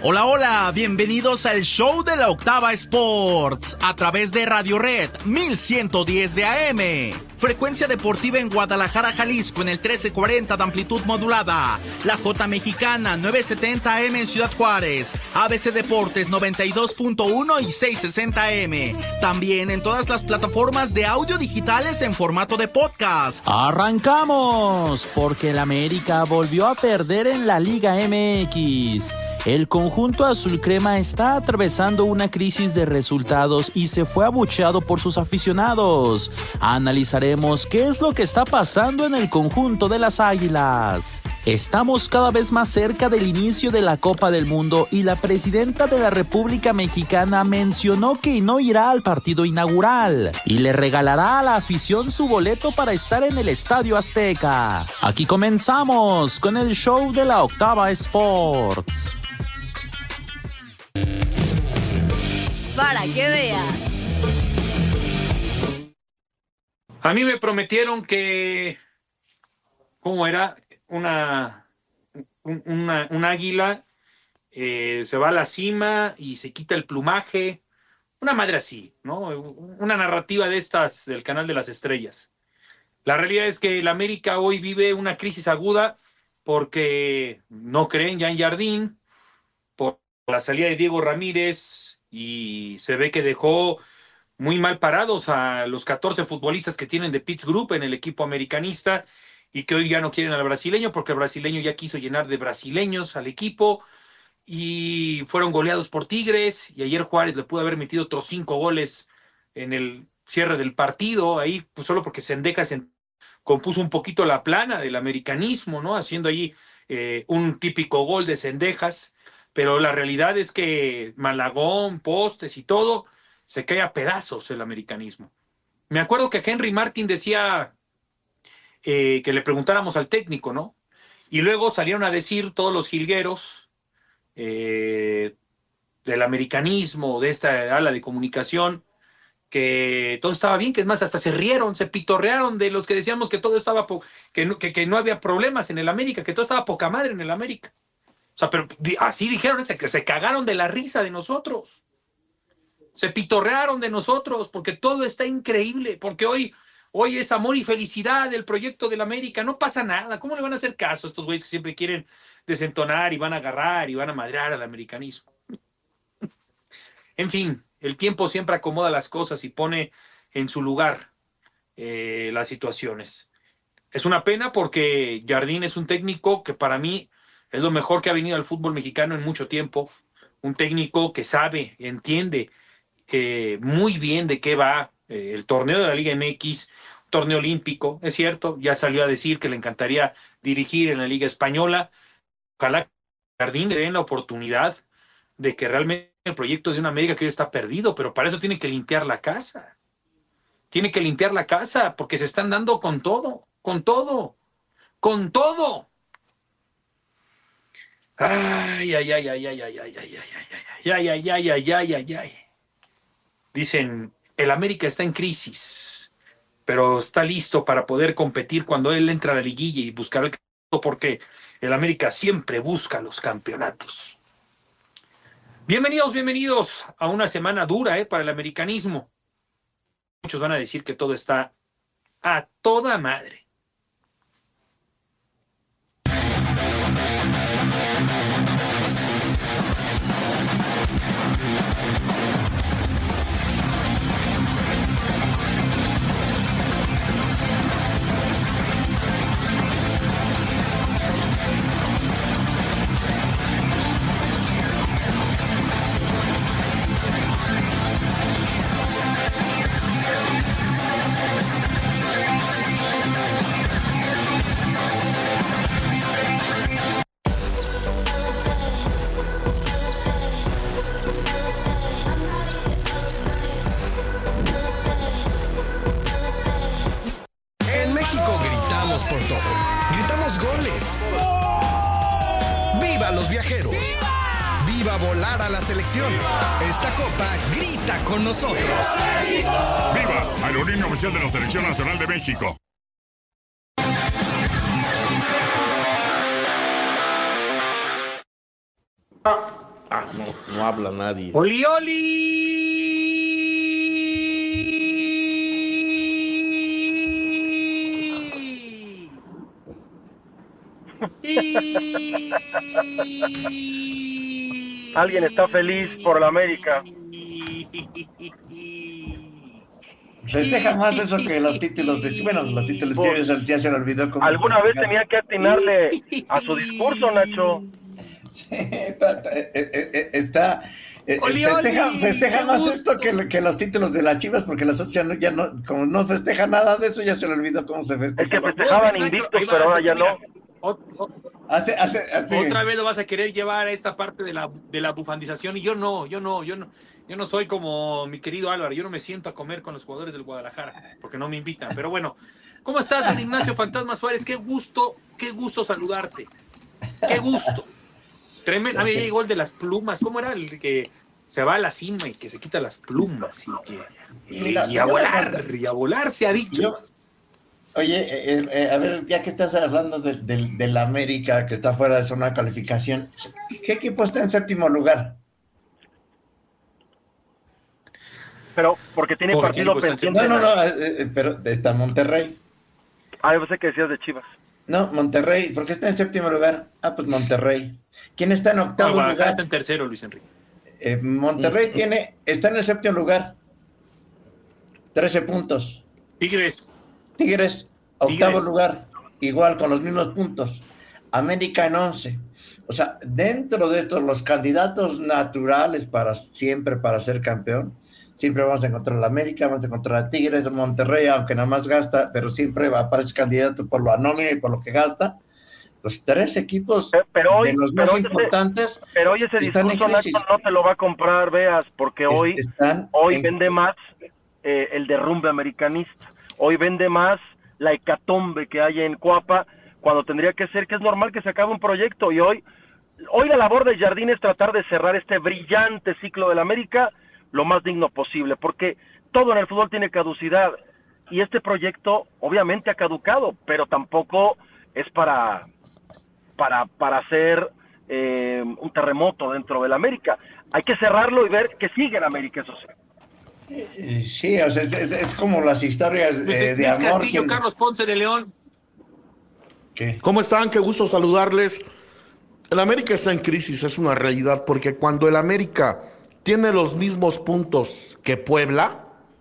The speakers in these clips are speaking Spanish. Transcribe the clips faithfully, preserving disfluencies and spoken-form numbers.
Hola, hola, bienvenidos al show de la Octava Sports a través de Radio Red mil ciento diez de A M. Frecuencia deportiva en Guadalajara, Jalisco en el trece cuarenta de amplitud modulada. La J Mexicana novecientos setenta A M en Ciudad Juárez. A B C Deportes noventa y dos punto uno y seiscientos sesenta A M. También en todas las plataformas de audio digitales en formato de podcast. ¡Arrancamos! Porque el América volvió a perder en la Liga M X. El conjunto azul crema está atravesando una crisis de resultados y se fue abucheado por sus aficionados. Analizaremos qué es lo que está pasando en el conjunto de las Águilas. Estamos cada vez más cerca del inicio de la Copa del Mundo y la presidenta de la República Mexicana mencionó que no irá al partido inaugural y le regalará a la afición su boleto para estar en el Estadio Azteca. Aquí comenzamos con el show de la Octava Sports. Para que veas. A mí me prometieron que, ¿cómo era? Una, un, una, un águila eh, se va a la cima y se quita el plumaje. Una madre así, ¿no? Una narrativa de estas del Canal de las Estrellas. La realidad es que el América hoy vive una crisis aguda porque no creen ya en Jardín, por la salida de Diego Ramírez, y se ve que dejó muy mal parados a los catorce futbolistas que tienen de Pitts Group en el equipo americanista y que hoy ya no quieren al brasileño porque el brasileño ya quiso llenar de brasileños al equipo y fueron goleados por Tigres y ayer Juárez le pudo haber metido otros cinco goles en el cierre del partido, ahí pues solo porque Zendejas se compuso un poquito la plana del americanismo, ¿no? Haciendo ahí eh, un típico gol de Zendejas. Pero la realidad es que Malagón, postes y todo, se cae a pedazos el americanismo. Me acuerdo que Henry Martin decía eh, que le preguntáramos al técnico, ¿no? Y luego salieron a decir todos los jilgueros eh, del americanismo, de esta ala de comunicación, que todo estaba bien, que es más, hasta se rieron, se pitorrearon de los que decíamos que todo estaba, po- que, no, que, que no había problemas en el América, que todo estaba poca madre en el América. O sea, pero así dijeron, que se cagaron de la risa de nosotros. Se pitorrearon de nosotros porque todo está increíble, porque hoy, hoy es amor y felicidad el proyecto del América. No pasa nada. ¿Cómo le van a hacer caso a estos güeyes que siempre quieren desentonar y van a agarrar y van a madrear al americanismo? En fin, el tiempo siempre acomoda las cosas y pone en su lugar eh, las situaciones. Es una pena porque Jardín es un técnico que para mí es lo mejor que ha venido al fútbol mexicano en mucho tiempo. Un técnico que sabe, entiende eh, muy bien de qué va eh, el torneo de la Liga M X, torneo olímpico, es cierto, ya salió a decir que le encantaría dirigir en la Liga Española. Ojalá que Jardín le den la oportunidad de que realmente el proyecto de una América que hoy está perdido, pero para eso tiene que limpiar la casa. Tiene que limpiar la casa porque se están dando con todo, con todo, con todo. Ay, ay, ay, ay, ay, ay, ay, ay, ay, ay, ay, ay, ay, ay, ay, ay, ay. Dicen, el América está en crisis, pero está listo para poder competir cuando él entra a la liguilla y buscar el campeonato, porque el América siempre busca los campeonatos. Bienvenidos, bienvenidos a una semana dura eh, para el americanismo. Muchos van a decir que todo está a toda madre. por todo. Gritamos goles. ¡Viva los viajeros! ¡Viva! ¡Viva volar a la selección! Esta copa grita con nosotros. ¡Viva! Aerolínea oficial de la Selección Nacional de México. Ah, no, no habla nadie. ¡Oli, oli! Alguien está feliz por la América. Festeja más eso que los títulos de... Bueno, los títulos de ya, ya se le olvidó cómo ¿Alguna vez festejar. tenía que atinarle a su discurso, Nacho? Sí, está... está eh, Oli, festeja oli, festeja qué más gusto. esto que, que los títulos de las Chivas, porque las otras ya no, ya no... Como no festeja nada de eso, ya se le olvidó cómo se festeja. Es que festejaban invictos, pero ahora ya no. O- o- Hace, hace, hace... Otra vez lo vas a querer llevar a esta parte de la, de la bufandización y yo no, yo no, yo no, yo no soy como mi querido Álvaro, yo no me siento a comer con los jugadores del Guadalajara porque no me invitan, pero bueno, ¿cómo estás, don Ignacio Fantasma Suárez? Qué gusto, qué gusto saludarte, qué gusto. Tremendo, a mí llegó el de las plumas, ¿cómo era el que se va a la cima y que se quita las plumas y que y, Mira, y a volar, y a volar se ha dicho? Yo, oye, eh, eh, a ver, ya que estás hablando de, de, de la América, que está fuera de zona de calificación, ¿qué equipo está en séptimo lugar? Pero porque tiene Pobre partido equipo, está en pendiente. No, no, no, eh, eh, pero está Monterrey. Ah, yo pensé que decías de Chivas. No, Monterrey, ¿por qué está en séptimo lugar? Ah, pues Monterrey. ¿Quién está en No, octavo Guadalajara lugar? está en tercero, Luis Enrique. Eh, Monterrey tiene, está en el séptimo lugar. trece puntos. Tigres, Tigres, octavo Tigres. lugar, igual con los mismos puntos. América en once. O sea, dentro de estos, los candidatos naturales para siempre para ser campeón, siempre vamos a encontrar a América, vamos a encontrar a Tigres, Monterrey, aunque nada más gasta, pero siempre va a aparecer candidato por la nómina y por lo que gasta. Los tres equipos Eh, Pero hoy, de los más pero hoy ese- importantes Pero hoy ese están en discurso, Nacho, crisis. no te lo va a comprar, veas, porque hoy, Es- están hoy en- vende más eh, el derrumbe americanista. Hoy vende más la hecatombe que hay en Coapa, cuando tendría que ser que es normal que se acabe un proyecto. Y hoy, hoy la labor de Jardín es tratar de cerrar este brillante ciclo del América lo más digno posible, porque todo en el fútbol tiene caducidad. Y este proyecto obviamente ha caducado, pero tampoco es para... para, para hacer eh, un terremoto dentro del América. Hay que cerrarlo y ver que sigue el América, eso sí. Eh, Sí, o sea, es, es- es como las historias Luis, eh, de Luis amor. Castillo, que- Carlos Ponce de León. ¿Qué? ¿Cómo están? Qué gusto saludarles. El América está en crisis, es una realidad, porque cuando el América tiene los mismos puntos que Puebla,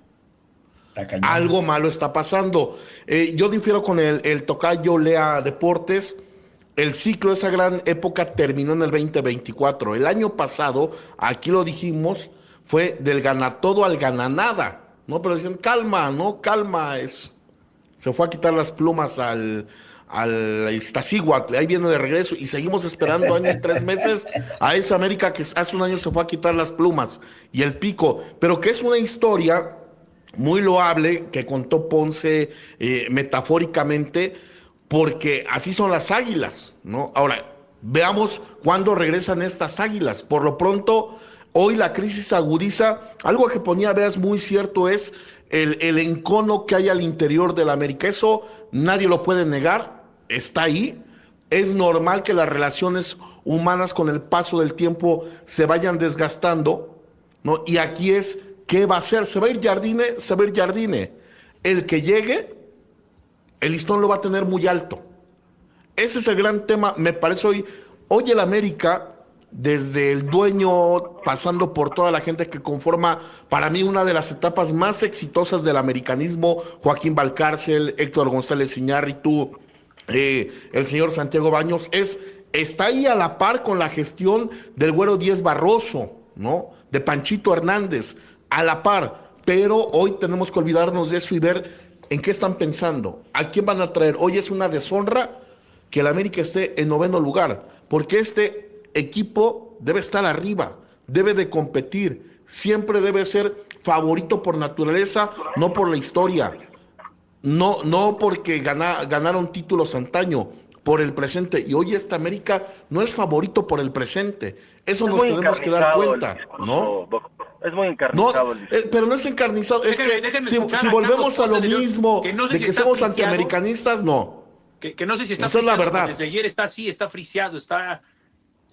Está cañón. algo malo está pasando. Eh, yo difiero con el, el tocayo Lea Deportes. El ciclo de esa gran época terminó en el veinte veinticuatro. El año pasado, aquí lo dijimos, fue del ganatodo al gananada, ¿no? Pero decían, calma, ¿no? Calma, es... Se fue a quitar las plumas al, al Iztaccíhuatl, ahí viene de regreso, y seguimos esperando año y tres meses a esa América que hace un año se fue a quitar las plumas y el pico, pero que es una historia muy loable que contó Ponce eh, metafóricamente, porque así son las águilas, ¿no? Ahora, veamos cuándo regresan estas águilas. Por lo pronto, hoy la crisis agudiza. Algo que ponía Veas muy cierto es el, el encono que hay al interior de la América. Eso nadie lo puede negar, está ahí. Es normal que las relaciones humanas con el paso del tiempo se vayan desgastando, ¿no? Y aquí es, ¿qué va a hacer? ¿Se va a ir Jardine? Se va a ir Jardine. El que llegue, el listón lo va a tener muy alto. Ese es el gran tema, me parece hoy. Hoy el América, desde el dueño, pasando por toda la gente que conforma, para mí, una de las etapas más exitosas del americanismo, Joaquín Valcárcel, Héctor González Iñárritu, eh, el señor Santiago Baños, es, está ahí a la par con la gestión del Güero Díez Barroso, ¿no? De Panchito Hernández, a la par. Pero hoy tenemos que olvidarnos de eso y ver en qué están pensando, a quién van a traer. Hoy es una deshonra que el América esté en noveno lugar, porque este equipo debe estar arriba, debe de competir, siempre debe ser favorito por naturaleza, no por la historia, no, no porque gana, ganaron títulos antaño, por el presente. Y hoy esta América no es favorito por el presente, eso Es nos muy tenemos que dar encarnizado el cuenta, discurso, ¿no? doctor. Es muy No, encarnizado el discurso. eh, pero no es encarnizado, es Déjenme- que déjenme si, escuchar si a volvemos Carlos a lo Ponce de León, mismo, que no sé de si que está somos friseado. antiamericanistas, no. Que, que no sé si está Esa es la friseado, verdad. Desde ayer está así, está friseado, está,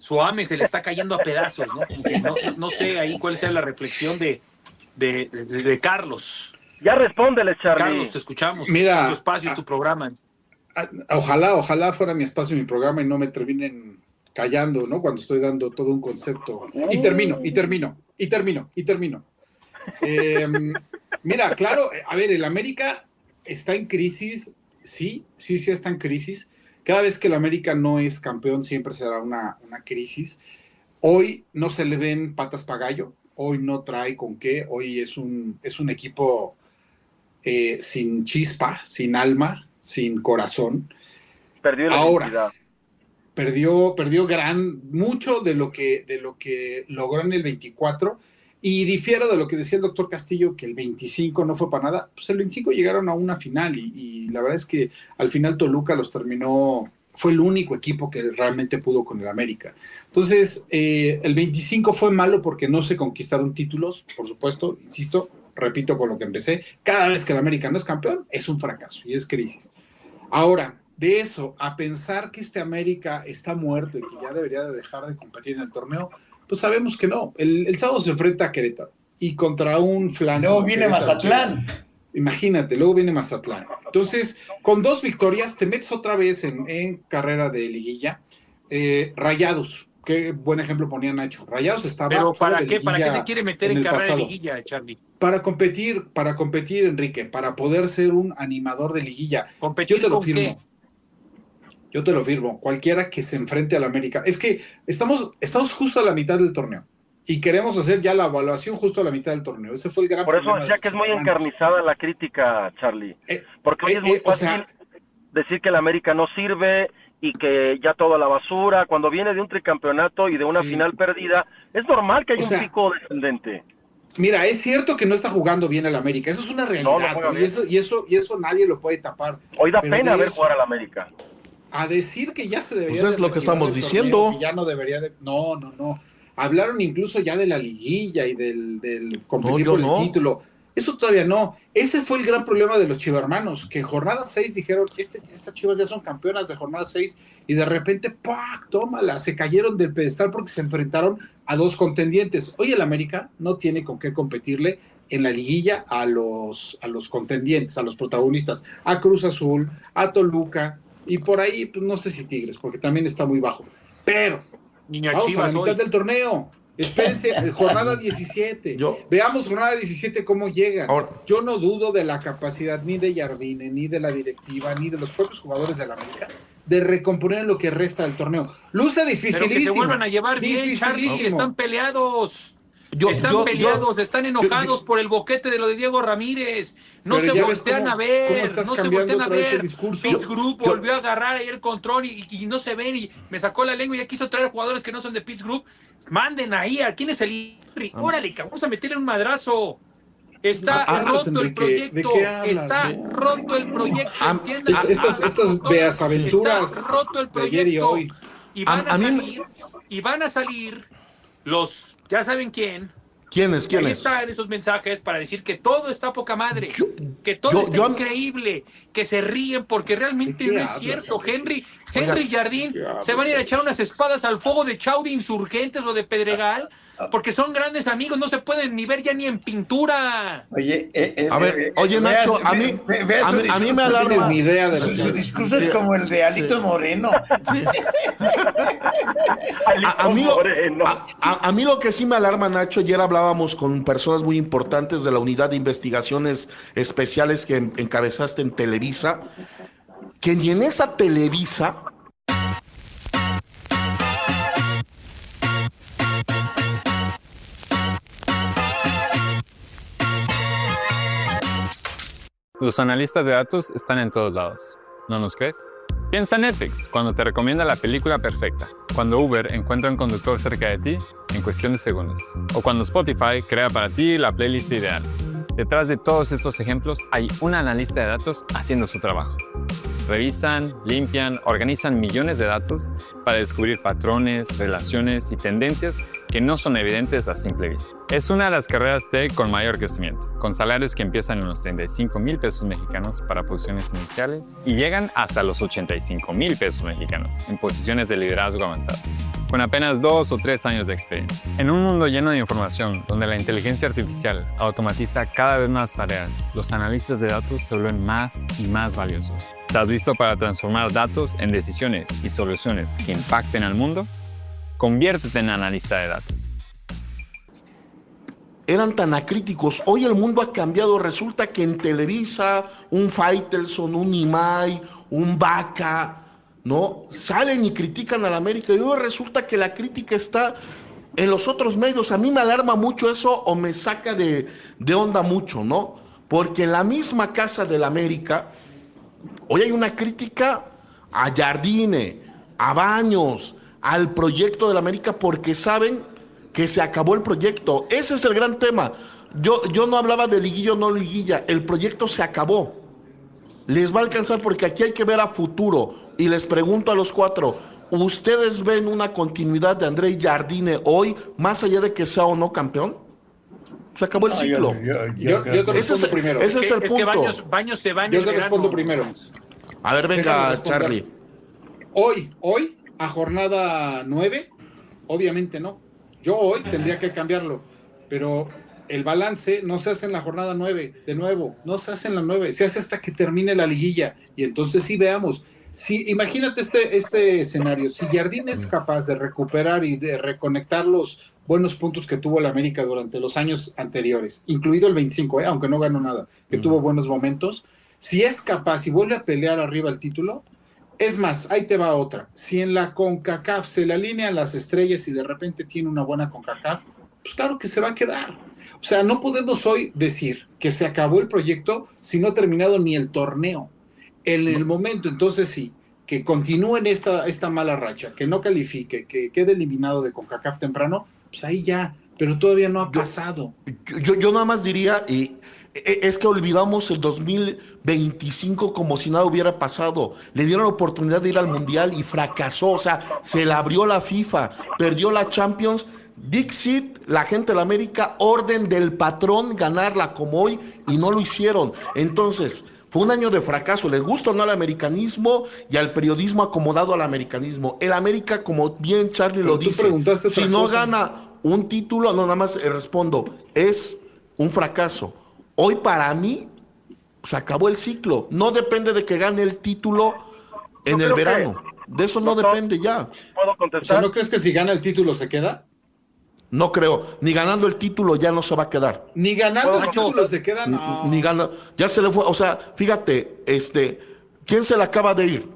su AME se le está cayendo a pedazos, ¿no? Como que no, no sé ahí cuál sea la reflexión de, de, de, de Carlos. Ya respóndele, Charlie. Carlos, te escuchamos. Mira, tu espacio, es tu programa. Ojalá, ojalá fuera mi espacio, mi programa y no me terminen callando, ¿no? Cuando estoy dando todo un concepto. Y termino, y termino, y termino, y termino. Eh, mira, claro, a ver, el América está en crisis, sí, sí, sí está en crisis. Cada vez que el América no es campeón siempre será una, una crisis. Hoy no se le ven patas para gallo, hoy no trae con qué, hoy es un, es un equipo eh, sin chispa, sin alma, sin corazón. Perdió la Ahora, identidad. perdió, perdió gran, mucho de lo que, de lo que logró en el veinticuatro, y difiero de lo que decía el doctor Castillo, que el veinticinco no fue para nada. Pues el veinticinco llegaron a una final, y, y la verdad es que al final Toluca los terminó, fue el único equipo que realmente pudo con el América. Entonces, eh, el veinticinco fue malo porque no se conquistaron títulos, por supuesto, insisto, repito con lo que empecé, cada vez que el América no es campeón, es un fracaso y es crisis. Ahora, de eso a pensar que este América está muerto y que ya debería de dejar de competir en el torneo, pues sabemos que no. El, el sábado se enfrenta a Querétaro y contra un flanco. Luego viene Querétaro, Mazatlán. Imagínate, luego viene Mazatlán. Entonces, con dos victorias te metes otra vez en, en carrera de liguilla. Eh, Rayados, qué buen ejemplo ponía Nacho. Rayados estaba. Pero ¿para de qué? ¿Para qué liguilla se quiere meter en en, el carrera pasado. de liguilla, Charlie? Para competir, para competir, Enrique, para poder ser un animador de liguilla. ¿Competir Yo te lo con firmo. qué? Yo te lo firmo. Cualquiera que se enfrente al América. Es que estamos, estamos justo a la mitad del torneo y queremos hacer ya la evaluación justo a la mitad del torneo. Ese fue el gran Por eso problema decía de que es los muy hermanos. encarnizada la crítica, Charlie. Eh, Porque hoy eh, es muy eh, o fácil sea, decir que el América no sirve y que ya todo a la basura. Cuando viene de un tricampeonato y de una Sí. final perdida, es normal que haya O sea, un pico descendente. Mira, es cierto que no está jugando bien el América. Eso es una realidad. No, no juega ¿no? y, bien. eso, y, eso, y eso nadie lo puede tapar. Hoy da Pero pena de ver eso jugar al América. A decir que ya se debería Pues es de lo que retirar estamos del diciendo. torneo, que ya no debería de... No, no, no. Hablaron incluso ya de la liguilla y del, del competir No, yo por no. el título. Eso todavía no. Ese fue el gran problema de los chivermanos, que en jornada seis dijeron, este, estas Chivas ya son campeonas de jornada seis, y de repente, ¡pac! Tómala, se cayeron del pedestal porque se enfrentaron a dos contendientes. Hoy el América no tiene con qué competirle en la liguilla a los, a los contendientes, a los protagonistas, a Cruz Azul, a Toluca, y por ahí, pues no sé si Tigres, porque también está muy bajo. Pero, Niño vamos Chivas a la mitad hoy. del torneo. Espérense, eh, jornada diecisiete. Yo- Veamos jornada diecisiete cómo llegan. Ahora- Yo no dudo de la capacidad ni de Jardine, ni de la directiva, ni de los propios jugadores de la América de recomponer lo que resta del torneo. Luce Pero que dificilísimo. se vuelvan a llevar bien, Charlie, si están peleados. Yo- están yo- peleados, yo- están enojados yo- por el boquete de lo de Diego Ramírez. No Pero se ya ves voltean cómo- a ver, cómo estás no se cambiando voltean a otra vez el ver. discurso. Pitts Yo- Group yo- volvió a agarrar ahí el control y, y no se ven y me sacó la lengua y ya quiso traer jugadores que no son de Pitts Group. Manden ahí, ¿a quién es el Órale, cabrón, vamos a meterle un madrazo. Está ¿De qué hablas, roto el Enrique? proyecto. ¿De qué hablas? Está ¿De- roto el proyecto. Ah, entiendan. Est- estas Ah, estas ah, beas aventuras Está roto el de ayer y proyecto. hoy. Y van a, A- a mí me- salir, y van a salir los, ya saben quién. ¿Quiénes? Ahí ¿Quiénes? están esos mensajes para decir que todo está poca madre, Yo- que todo yo- está yo- increíble, que se ríen porque realmente ¿De qué no es hablas, cierto. Enrique? Henry, Oiga, Henry Jardín ¿qué hablas? se van a ir a echar unas espadas al fuego de Chau de Insurgentes o de Pedregal porque son grandes amigos, no se pueden ni ver ya ni en pintura. Oye, eh, eh, A ver, eh, oye, eh, Nacho, vea- a mí- ve- vea a su mí- a mí me discurso, No alarma- tienes ni idea de lo Su, que su hablas. discurso es Sí. como el de Alito Sí. Moreno. Sí. A, a mí lo, a- a- a mí lo que sí me alarma, Nacho, ayer hablábamos con personas muy importantes de la unidad de investigaciones especiales que en- encabezaste en Televisa, que ni en esa Televisa Los analistas de datos están en todos lados. ¿No nos crees? Piensa en Netflix cuando te recomienda la película perfecta, cuando Uber encuentra un conductor cerca de ti en cuestión de segundos, o cuando Spotify crea para ti la playlist ideal. Detrás de todos estos ejemplos hay un analista de datos haciendo su trabajo. Revisan, limpian, organizan millones de datos para descubrir patrones, relaciones y tendencias que no son evidentes a simple vista. Es una de las carreras tech con mayor crecimiento, con salarios que empiezan en los treinta y cinco mil pesos mexicanos para posiciones iniciales y llegan hasta los ochenta y cinco mil pesos mexicanos en posiciones de liderazgo avanzadas. con apenas dos o tres años de experiencia. En un mundo lleno de información, donde la inteligencia artificial automatiza cada vez más tareas, los analistas de datos se vuelven más y más valiosos. ¿Estás listo para transformar datos en decisiones y soluciones que impacten al mundo? Conviértete en analista de datos. Eran tan acríticos. Hoy el mundo ha cambiado. Resulta que en Televisa, un Faitelson, un Imai, un Vaca, ¿no? Salen y critican a la América. Y hoy resulta que la crítica está en los otros medios. A mí me alarma mucho eso o me saca de, de onda mucho, ¿no? Porque en la misma casa de la América, hoy hay una crítica a Jardine, a Baños, al proyecto de la América, porque saben que se acabó el proyecto. Ese es el gran tema. Yo, yo no hablaba de liguilla o no liguilla. El proyecto se acabó. Les va a alcanzar porque aquí hay que ver a futuro. Y les pregunto a los cuatro, ¿ustedes ven una continuidad de André Jardine hoy, más allá de que sea o no campeón? Se acabó el no, ciclo. Yo, yo, yo, yo, yo te respondo ese es, primero. Ese es, es el que, punto. Es que Baños, Baños se baña. Yo te respondo primero. A ver, venga, Charlie. Hoy, hoy, a jornada nueve, obviamente no. Yo hoy tendría que cambiarlo, pero el balance no se hace en la jornada nueve, de nuevo, no se hace en la nueve, se hace hasta que termine la liguilla, y entonces sí veamos. Si, imagínate este, este escenario, si Jardine es capaz de recuperar y de reconectar los buenos puntos que tuvo el América durante los años anteriores, incluido el veinticinco, ¿eh? Aunque no ganó nada, que mm. tuvo buenos momentos, si es capaz y vuelve a pelear arriba el título, es más, ahí te va otra. Si en la CONCACAF se le alinean las estrellas y de repente tiene una buena CONCACAF, pues claro que se va a quedar. O sea, no podemos hoy decir que se acabó el proyecto si no ha terminado ni el torneo. En el momento, entonces sí, que continúen esta, esta mala racha, que no califique, que quede eliminado de CONCACAF temprano, pues ahí ya, pero todavía no ha pasado. Yo, yo, yo nada más diría, y es que olvidamos el dos mil veinticinco como si nada hubiera pasado. Le dieron la oportunidad de ir al Mundial y fracasó. O sea, se le abrió la FIFA, perdió la Champions. Dixit, la gente de la América, orden del patrón ganarla como hoy, y no lo hicieron. Entonces, fue un año de fracaso. Les gusta o no al americanismo y al periodismo acomodado al americanismo. El América, como bien Charlie lo dice, si no gana un título, no, nada más eh, respondo, es un fracaso. Hoy para mí se acabó el ciclo. No depende de que gane el título en el verano. De eso no depende ya. ¿Puedo contestar? O sea, ¿no crees que si gana el título se queda? No creo. Ni ganando el título ya no se va a quedar. Ni ganando el título se queda. No. Ni, ni gana. Ya se le fue. O sea, fíjate, este, ¿quién se le acaba de ir?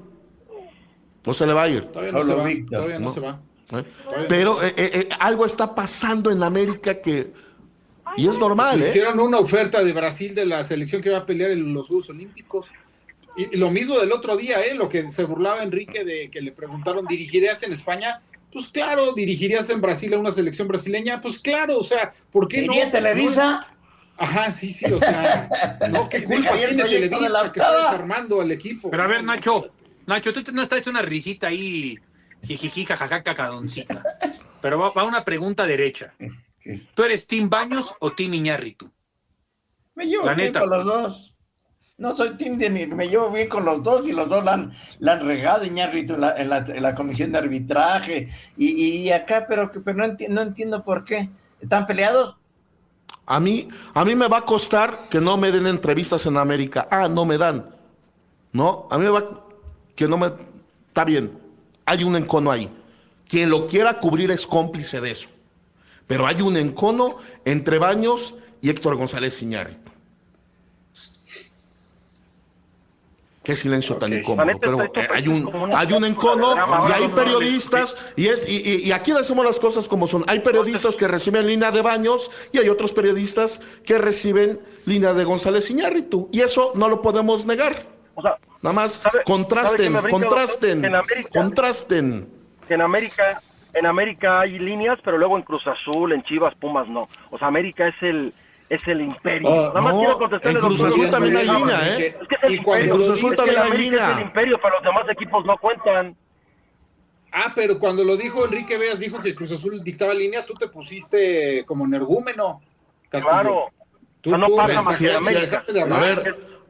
¿O se le va a ir? Todavía no, no se va. Todavía no, no se va. ¿Eh? Pero eh, eh, algo está pasando en América que... Y es normal, ¿eh? Hicieron una oferta de Brasil de la selección que va a pelear en los Juegos Olímpicos. Y, y lo mismo del otro día, ¿eh? Lo que se burlaba Enrique de que le preguntaron, ¿dirigirías en España? Pues claro. ¿Dirigirías en Brasil a una selección brasileña? Pues claro, o sea, ¿por qué no? ¿Sería Televisa? Ajá, sí, sí, o sea, no, ¿qué culpa tiene Televisa que está desarmando al equipo? Pero a ver, Nacho, Nacho, tú no traes una risita ahí, jijiji, jajaja, cacadoncita. Pero va, va una pregunta derecha. ¿Tú eres Team Baños o Team Iñárritu? Me llevo la bien neta. con los dos. No soy Team de ni, me llevo bien con los dos y los dos la han, la han regado, Iñárritu, en la, en, la, en la comisión de arbitraje y, y acá, pero, pero no, enti no entiendo por qué. ¿Están peleados? A mí, a mí me va a costar que no me den entrevistas en América. Ah, no me dan. No, a mí me va que no me... Está bien, hay un encono ahí. Quien lo quiera cubrir es cómplice de eso. Pero hay un encono entre Baños y Héctor González Iñárritu. Qué silencio okay. tan incómodo. Pero eh, hay un hay un encono y hay periodistas y es y, y, y aquí decimos las cosas como son. Hay periodistas que reciben línea de Baños y hay otros periodistas que reciben línea de González Iñárritu y eso no lo podemos negar. O sea, nada más ¿sabe, contrasten, ¿sabe contrasten, en América, contrasten. Que en América en América hay líneas, pero luego en Cruz Azul, en Chivas, Pumas no. O sea, América es el es el imperio. Oh, Nada más no, quiero contestarle. En Cruz Azul también hay línea, ¿eh? Es que es el imperio. En Cruz Azul también hay línea. Es el imperio, pero los demás equipos no cuentan. Ah, pero cuando lo dijo Enrique Veas, dijo que Cruz Azul dictaba línea, tú te pusiste como energúmeno, Castillo. Claro. Tú, no tú pasa más que en América. A ver,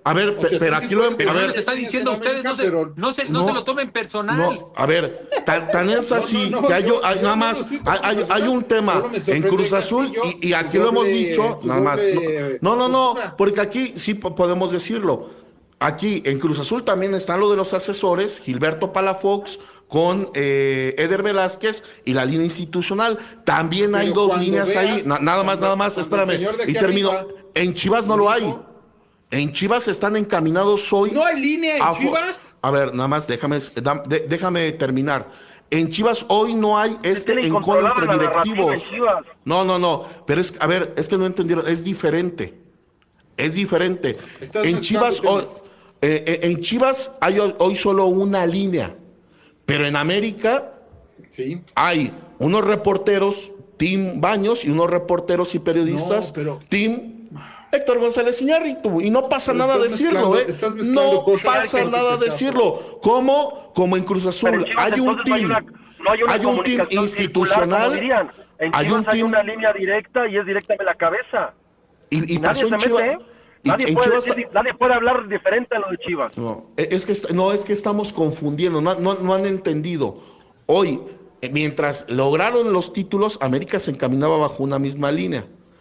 A ver, O sea, pero tú sí aquí lo... puedes Pero A no ver, les está diciendo a ustedes, no se, pero- no se, no no, se lo tomen personal. No, a ver, tan, tan es así No, no, no, que hay, yo- hay- yo nada no más, lo estoy hay, hay- hay un tema Solo me en sorprende Cruz Azul Castillo, y, y aquí su lo hemos doble- dicho, su nada más. doble No, no, no, postura. porque aquí sí po- podemos decirlo. Aquí en Cruz Azul también están lo de los asesores, Gilberto Palafox con eh, Eder Velázquez y la línea institucional. También hay Pero dos cuando líneas veas- ahí. Na- nada más, cuando- nada más, cuando el espérame. señor de Y aquí termino. arriba En Chivas no lo hay. dijo- En Chivas están encaminados hoy. ¿No hay línea en a fo- Chivas? A ver, nada más, déjame, da- de- déjame terminar. En Chivas hoy no hay este tiene encono incontrolable entre la narrativa directivos. en Chivas. No, no, no. Pero es, a ver, es que no entendieron. Es diferente. Es diferente. Estás En mezclando Chivas, hoy, temas. eh, eh, en Chivas hay hoy, hoy solo una línea. Pero en América Sí. hay unos reporteros, Team Baños, y unos reporteros y periodistas, No, pero- Team Héctor González Iñárritu, y no pasa Pero nada estás decirlo, mezclando- ¿eh? estás mezclando No cosas pasa que- nada que sea- decirlo. ¿Cómo? Como en Cruz Pero Azul en Chivas, hay un entonces, no hay team, una, no hay una hay un team comunicación circular, institucional, como dirían. En hay Chivas un hay team una línea directa y es directa de la cabeza. y, y Nadie pasó se en mete, Chivas. ¿eh? y- Nadie, en puede Chivas decir- nadie puede hablar diferente a lo de Chivas. No, e- es que est- no es que estamos confundiendo, no, no, no han entendido. Hoy, eh, mientras lograron los títulos, América se encaminaba bajo una misma línea.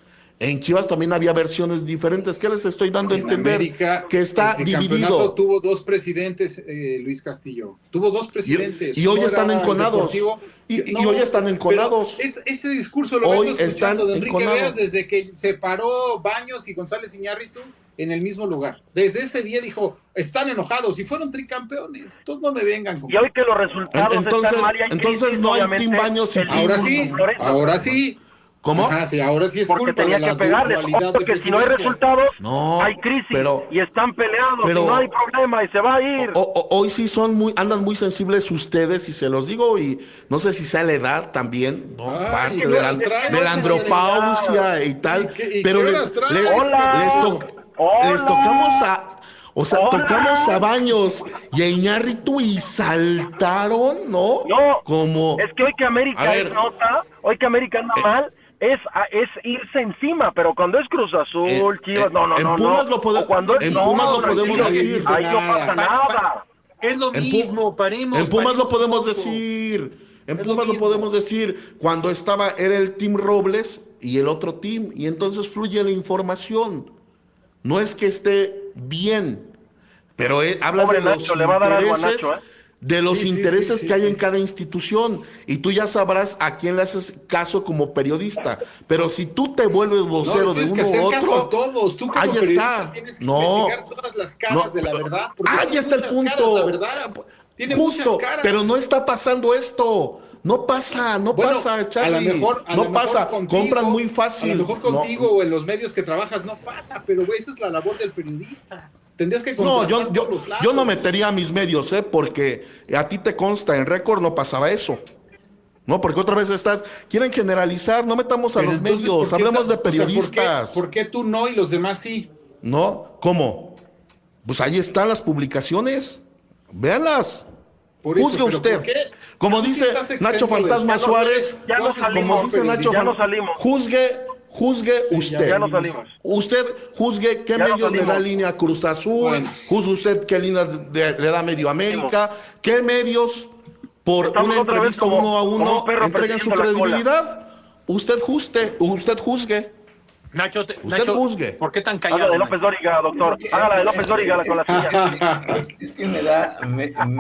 En Chivas también había versiones diferentes. ¿Qué les estoy dando a En entender? América, que está el, el campeonato dividido. tuvo dos presidentes, eh, Luis Castillo. Tuvo dos presidentes. Y- y hoy Uno están era el enconados. deportivo. Y- y hoy están enconados. pero Es, ese discurso lo Hoy vengo escuchando están de Enrique enconados. Veas desde que se paró Baños y González Iñárritu en el mismo lugar. Desde ese día dijo, están enojados y fueron tricampeones. Entonces no me vengan con... Y hoy que los resultados Entonces- están mal y hay entonces crisis, no hay obviamente, Team Baños y el Team- Ahora fútbol sí, por eso. ahora sí. ¿Cómo? Ajá, sí, ahora sí es Porque culpa tenía de la que pegarles. dualidad de Porque si no hay presidencias. resultados, No, hay crisis pero- y están peleados pero- y no hay problema y se va a ir. O- o- hoy sí son muy, andan muy sensibles ustedes, y se los digo, y no sé si sea la edad también, ¿no? Ay, Parte ¿qué de la, horas traes? de la andropausia y tal, ¿Y qué- y pero qué les, horas traes? les- Hola. les to- Hola. les tocamos a, o sea, Hola. tocamos a Baños y a Iñárritu y saltaron, ¿no? No, Como, es que hoy que A América ver. es nota, hoy que América anda Eh. mal, es, a- es irse encima, pero cuando es Cruz Azul, Eh, Chivas, eh, no, no, en no, Pumas no. lo pode- O cuando es en no, Pumas lo podemos tranquilo, decir. ahí no pasa nada. Es lo En Pu- mismo, paremos. En Pumas lo paremos podemos un poco. decir. En Es lo Pumas lo mismo. podemos decir. Cuando estaba, era el Team Robles y el otro team. Y entonces fluye la información. No es que esté bien, pero eh, habla Pobre de los Nacho, le va a dar algo a intereses, Nacho, ¿eh? de los Sí, sí, intereses sí, sí, que hay sí. en cada institución. Y tú ya sabrás a quién le haces caso como periodista. Pero si tú te vuelves No, vocero le de tienes uno que hacer u caso a otro, todos. Tú como ahí periodista está. tienes que No. investigar todas las caras No, de la verdad. porque ahí tiene está el muchas punto. caras, la verdad. Tiene Justo, muchas caras. pero no está pasando esto. No pasa, no Bueno, pasa, Charlie. a lo mejor, a no lo mejor pasa, contigo, compran muy fácil. A lo mejor No. contigo o en los medios que trabajas no pasa, pero güey, esa es la labor del periodista. Tendrías que No, contrastar yo, yo, todos los lados. yo no metería a mis medios, ¿eh? Porque a ti te consta, en récord no pasaba eso. No, porque otra vez estás, quieren generalizar, no metamos a Pero los entonces, medios, ¿por qué hablemos de está- o sea, ¿por qué- periodistas. ¿por qué tú no y los demás sí? ¿No? ¿Cómo? Pues ahí están las publicaciones. Véanlas. Por eso, Juzgue pero usted. ¿por qué? Como Tú sí dice estás exento Nacho de Fantasma eso. Suárez, Ya no Tú haces salimos, como dice periodismo. Nacho ya no Fantasma, salimos. juzgue, juzgue Ya usted. no salimos. Usted juzgue qué Ya no medios le da salimos. línea a Cruz Azul, Bueno. juzgue usted qué línea de- le da Medio América, qué medios por Estamos una otra vez entrevista como- uno a como uno un perro entregan su persiguiendo la credibilidad. Usted juzgue, usted juzgue. Nacho, te- Usted Nacho, juzgue. ¿por qué tan Haga callado? de López Nacho? Dóriga, doctor. Hágala de López Dóriga con la silla. Es que me da, me, me-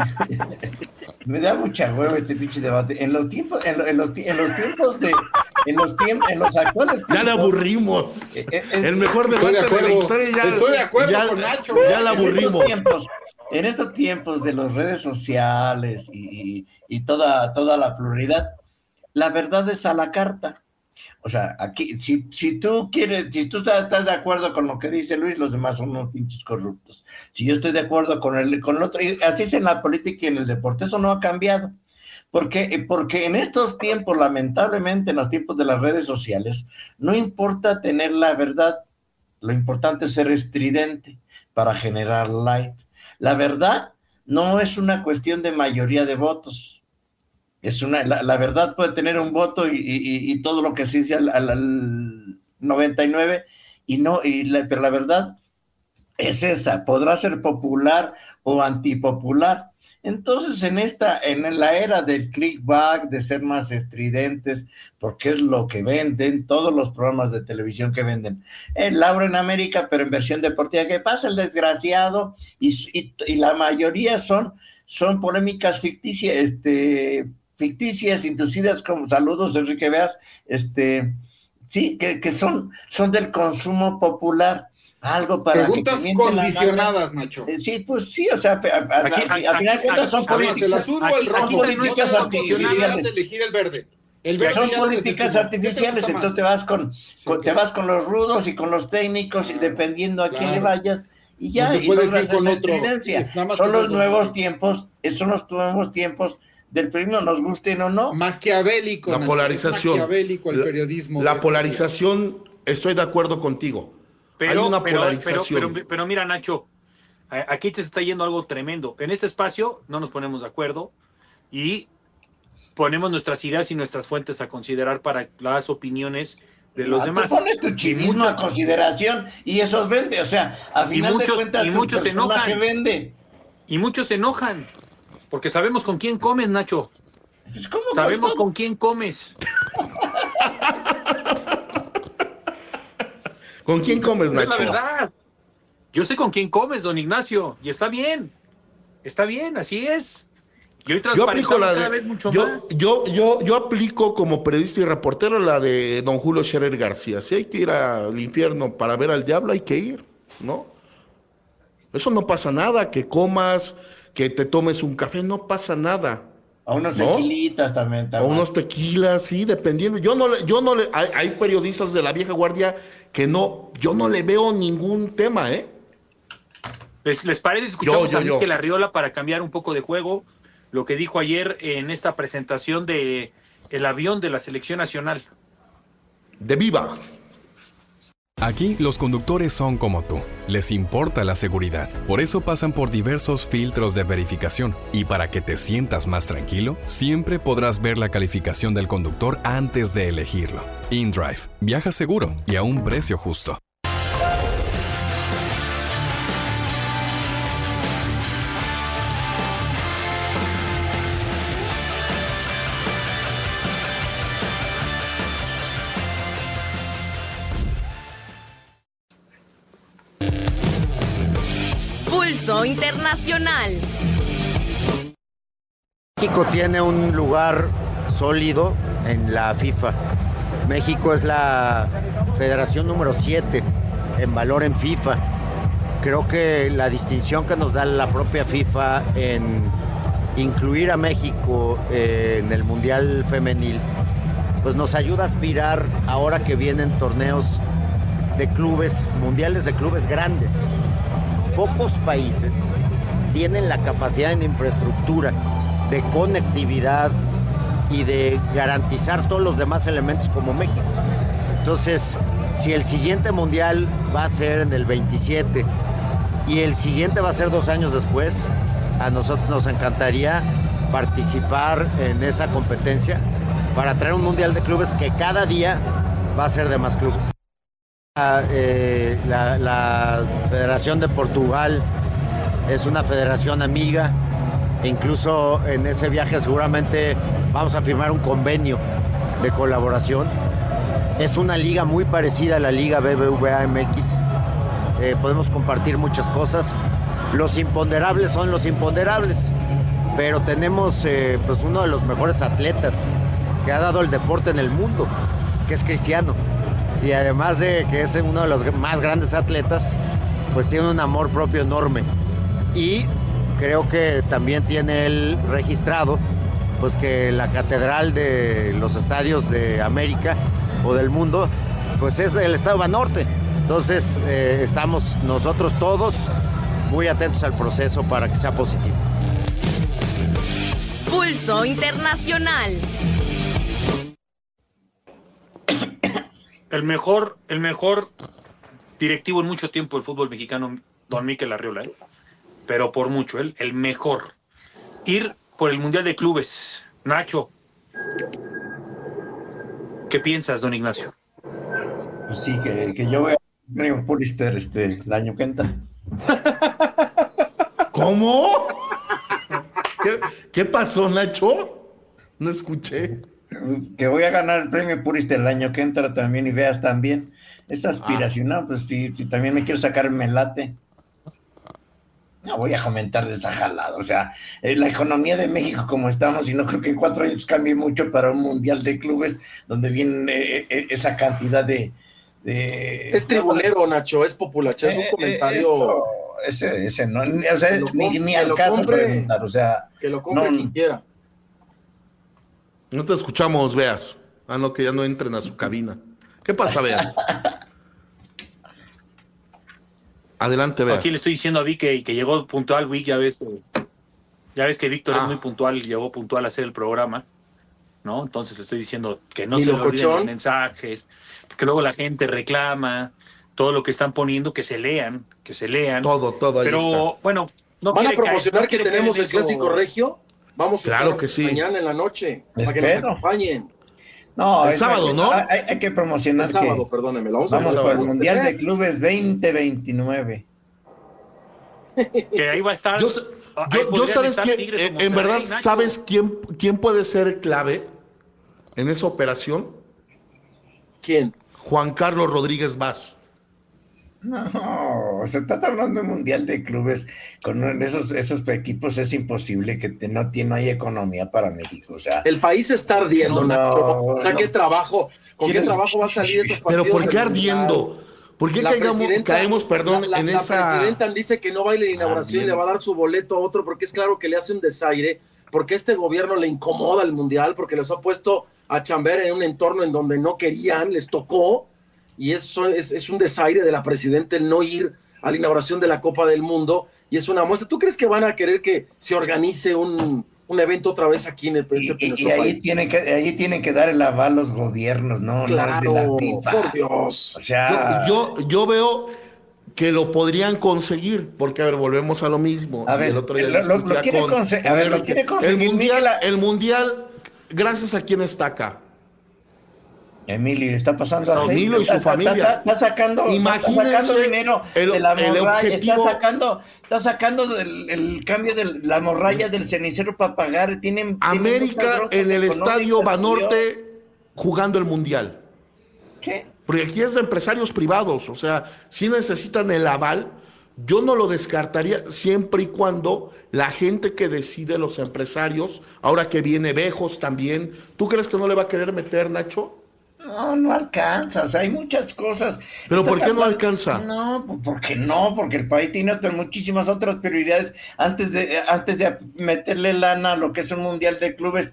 me da mucha hueva este pinche debate. En los tiempos, en, lo- en los, ti- en los tiempos de, en los tiempos, en los actuales Ya le tiempos, aburrimos. eh, eh, en- El mejor Estoy de debate de, la acuerdo. historia ya. Estoy de acuerdo ya, con Nacho. Ya la en estos aburrimos. tiempos, en estos tiempos de las redes sociales y, y- y toda, toda la pluralidad, la verdad es a la carta. O sea, aquí, si, si tú quieres, si tú estás, estás de acuerdo con lo que dice Luis, los demás son unos pinches corruptos. Si yo estoy de acuerdo con el, con el otro, y así es en la política y en el deporte, eso no ha cambiado. Porque, porque en estos tiempos, lamentablemente, en los tiempos de las redes sociales, no importa tener la verdad, lo importante es ser estridente para generar like. La verdad no es una cuestión de mayoría de votos. Es una, la, la verdad puede tener un voto y, y, y todo lo que se dice al, al, al noventa y nueve, y no, y la, pero la verdad es esa, podrá ser popular o antipopular. Entonces, en esta, en la era del clickback, de ser más estridentes, porque es lo que venden, todos los programas de televisión que venden. El Laura en América, pero en versión deportiva, ¿qué pasa? El desgraciado, y, y, y la mayoría son, son polémicas ficticias, este, ficticias, inducidas, como saludos, Enrique Veas, este, sí, que, que son, son del consumo popular. Algo para preguntas que condicionadas, Nacho. Eh, sí, pues sí, o sea, al final de cuentas son políticas. ¿El azul o el rojo? Políticas no artificiales. De elegir el verde. El verde son políticas artificiales, entonces te vas con, sí, con te vas con los rudos y con los técnicos, y dependiendo a claro. quién le vayas, y ya, no te y puedes ir con otro. Son los nuevos tiempos, son los nuevos tiempos del periodismo, nos gusten o no. Maquiavélico. La polarización. Maquiavélico el periodismo. La, la polarización, estoy de acuerdo contigo. Pero, Hay una pero, polarización. Pero, pero, pero mira, Nacho, aquí te está yendo algo tremendo. En este espacio no nos ponemos de acuerdo y ponemos nuestras ideas y nuestras fuentes a considerar para las opiniones de los no, demás. Tú pones tu chivismo a consideración y eso vende, o sea, a final muchos, de cuentas y tu muchos personaje se enojan, vende. Y muchos se enojan, porque sabemos con quién comes, Nacho. ¿Cómo sabemos con, con quién comes. ¿Con quién comes, Nacho? Es la verdad. Yo sé con quién comes, don Ignacio, y está bien. Está bien, así es. Y hoy yo aplico la de, cada vez mucho yo, más. Yo, yo, yo aplico como periodista y reportero la de don Julio Scherer García. Si hay que ir al infierno para ver al diablo, hay que ir, ¿no? Eso no pasa nada, que comas, que te tomes un café, no pasa nada. A unos ¿no? tequilitas también, también. A unos tequilas, sí, dependiendo. Yo no le, yo no le, hay, hay periodistas de la vieja guardia que no, yo no le veo ningún tema, ¿eh? ¿Les, les parece? Escuchamos yo, yo, a Mikel yo. Arriola para cambiar un poco de juego, lo que dijo ayer en esta presentación de el avión de la selección nacional. De Viva. Aquí los conductores son como tú, les importa la seguridad, por eso pasan por diversos filtros de verificación y para que te sientas más tranquilo, siempre podrás ver la calificación del conductor antes de elegirlo. InDrive, viaja seguro y a un precio justo. Pulso Internacional. México tiene un lugar sólido en la FIFA. México es la federación número siete en valor en FIFA. Creo que la distinción que nos da la propia FIFA en incluir a México eh, en el Mundial Femenil, pues nos ayuda a aspirar ahora que vienen torneos de clubes, mundiales de clubes grandes. Pocos países tienen la capacidad en infraestructura, de conectividad y de garantizar todos los demás elementos como México. Entonces, si el siguiente mundial va a ser en el veintisiete y el siguiente va a ser dos años después, a nosotros nos encantaría participar en esa competencia para traer un mundial de clubes que cada día va a ser de más clubes. Eh, la, la Federación de Portugal es una federación amiga, e incluso en ese viaje seguramente vamos a firmar un convenio de colaboración. Es una liga muy parecida a la liga B B V A M X, eh, podemos compartir muchas cosas. Los imponderables son los imponderables, pero tenemos eh, pues uno de los mejores atletas que ha dado el deporte en el mundo, que es Cristiano. Y además de que es uno de los más grandes atletas, pues tiene un amor propio enorme. Y creo que también tiene él registrado, pues que la catedral de los estadios de América o del mundo, pues es el estado Banorte. Entonces eh, estamos nosotros todos muy atentos al proceso para que sea positivo. Pulso Internacional. El mejor, el mejor directivo en mucho tiempo del fútbol mexicano, don Mikel Arriola, ¿eh? Pero por mucho, ¿eh? El mejor. Ir por el Mundial de Clubes. Nacho, ¿qué piensas, don Ignacio? Pues sí, que, que yo voy a Río Purister este, el año que entra. ¿Cómo? ¿Qué, ¿Qué pasó, Nacho? No escuché. Que voy a ganar el premio Purista el año que entra también y veas también. Es aspiracional, ah. pues si, si también me quiero sacar el melate. No voy a comentar de esa jalada. O sea, eh, la economía de México como estamos, y no creo que en cuatro años cambie mucho para un mundial de clubes donde viene eh, eh, esa cantidad de, de... Es tribunero, Nacho, es populacho, es un comentario... Esto, ese, ese no, o sea, lo, ni, ni al caso compre, preguntar, o sea... Que lo compre no, quien quiera. No te escuchamos, Veas. Ah, no, que ya no entren a su cabina. ¿Qué pasa, Veas? Adelante, Veas. Aquí le estoy diciendo a Vic que, que llegó puntual, Vic, ya ves, ya ves que Víctor ah. es muy puntual, llegó puntual a hacer el programa, ¿no? Entonces le estoy diciendo que no se le olviden los mensajes, porque luego la gente reclama, todo lo que están poniendo, que se lean, que se lean. Todo, todo ahí Pero, está. bueno, no ¿Van a promocionar caer, no que tenemos el eso. Clásico Regio? Vamos a claro estar que sí. mañana en la noche, Espero. para que nos acompañen. No, el es, sábado, ¿no? Hay, hay que promocionar. El sábado, que, perdóneme. Vamos, vamos a por el Mundial de Clubes veinte veintinueve. Que ahí va a estar. Yo, yo, yo sabes que, eh, en verdad, Nacho. ¿sabes quién, quién puede ser clave en esa operación? ¿Quién? Juan Carlos Rodríguez Vaz. No, o sea, estás hablando de Mundial de Clubes, con esos, esos equipos es imposible que te, no, tiene, no hay economía para México, o sea. El país está ardiendo, no, Nacho. No, ¿Qué trabajo? ¿Con qué trabajo va a salir esos partidos? Pero ¿por qué ardiendo? ¿Por qué caigamos, caemos, perdón, la, la, en la esa... La presidenta dice que no va a ir a la inauguración y le va a dar su boleto a otro porque es claro que le hace un desaire, porque este gobierno le incomoda el Mundial, porque les ha puesto a chambear en un entorno en donde no querían, les tocó, y eso es, es un desaire de la presidenta el no ir a la inauguración de la Copa del Mundo, y es una muestra. ¿Tú crees que van a querer que se organice un, un evento otra vez aquí en el este, y, y, y ahí tienen que ahí tienen que dar el aval los gobiernos, no, claro, no de la FIFA. Por Dios. O sea, yo, yo, yo veo que lo podrían conseguir, porque a ver, volvemos a lo mismo. A ver, el otro día lo, lo, lo quiere con, conseguir. A ver, lo quiere conseguir. El mundial, el mundial, gracias a quién está acá. Emilio, está pasando así. Emilio y su está, familia. Está, está, está sacando, está sacando dinero el, de la morralla, objetivo... está sacando, está sacando el, el cambio de la morralla del cenicero para pagar. Tienen América tienen en el estadio Banorte jugando el mundial. ¿Qué? Porque aquí es de empresarios privados, o sea, si necesitan el aval, yo no lo descartaría siempre y cuando la gente que decide, los empresarios, ahora que viene Bejos también, ¿tú crees que no le va a querer meter, Nacho? No, no alcanza, o sea, hay muchas cosas. ¿Pero por qué no hablando... alcanza? No, porque no, porque el país tiene otras, muchísimas otras prioridades antes de antes de meterle lana a lo que es un mundial de clubes,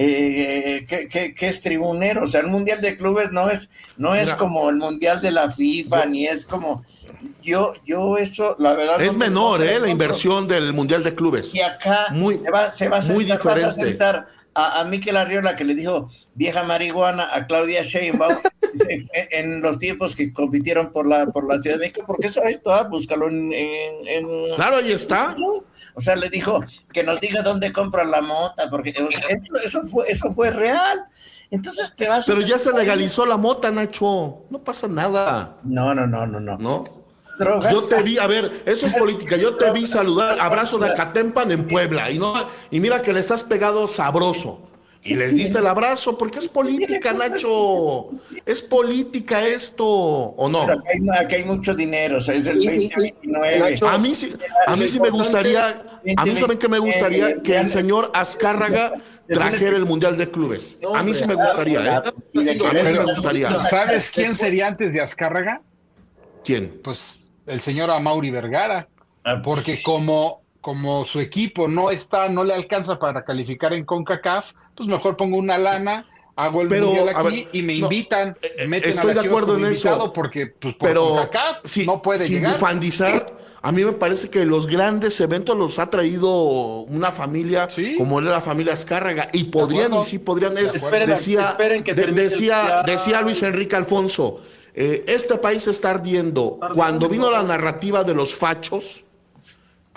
eh, que, que, que es tribunero. O sea, el mundial de clubes no es no es Mira, como el mundial de la FIFA, yo, ni es como... Yo, yo eso, la verdad... Es no menor, me, no ¿eh? me la inversión del mundial de clubes. Y acá muy, se va, se va a sentar, muy diferente. Vas a sentar a, a Miquel Arriola, que le dijo vieja marihuana a Claudia Sheinbaum en, en los tiempos que compitieron por la por la Ciudad de México, porque eso ahí está, búscalo en, en, en... Claro, ahí está. O sea, le dijo que nos diga dónde compra la mota, porque eso, eso fue eso fue real. Entonces te vas Pero a... ya se legalizó la mota, Nacho. No pasa nada. No, no, no, no, no. ¿No? Drogas. Yo te vi, a ver, eso es política, yo te vi saludar, abrazo de Acatempan en Puebla, y no, y mira que les has pegado sabroso, y les diste el abrazo, porque es política, Nacho, es política esto, ¿o no? Pero aquí, hay, aquí hay mucho dinero, o sea, es el veinte veintinueve. A mí sí, a mí sí me gustaría, a mí saben que me gustaría que el señor Azcárraga trajera el Mundial de Clubes. A mí sí me gustaría, ¿eh? A mí sí me gustaría. ¿Sabes quién sería antes de Azcárraga? ¿Quién? Pues el señor Amaury Vergara, porque como, como su equipo no está, no le alcanza para calificar en CONCACAF, pues mejor pongo una lana, hago el pero, mundial aquí ver, y me no, invitan, meten estoy a de acuerdo en eso, porque pues por pero CONCACAF si, no puede sin llegar. bufandizar, a mí me parece que los grandes eventos los ha traído una familia, ¿sí? Como era la familia Azcárraga, y podrían, y sí podrían, es, esperen, decía, esperen que de, decía, el... decía Luis Enrique Alfonso, Eh, este país está ardiendo. Cuando vino la narrativa de los fachos,